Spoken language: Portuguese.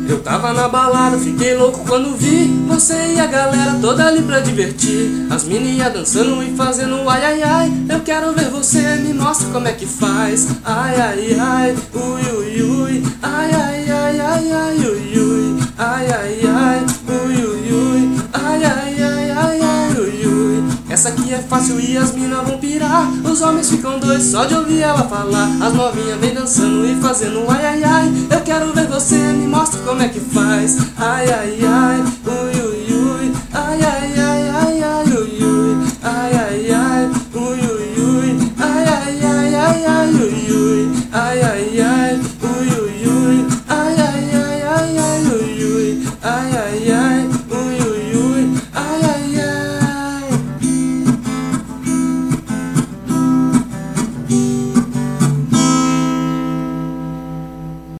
Eu tava na balada, fiquei louco quando vi você e a galera toda ali pra divertir. As meninas dançando e fazendo ai ai ai. Eu quero ver você, me mostra como é que faz. Ai ai ai, ui ui ui. Ai ai ai ai ai ui ui. Ai ai ai, ui ui ui. Ai ai ai ai ai ui ui. Essa aqui é fácil e as minas vão pirar. Os homens ficam doidos só de ouvir ela falar. As novinhas vem dançando e fazendo ai ai ai. Eu quero ver você, me mostra como é que faz. Ai ai ai, ui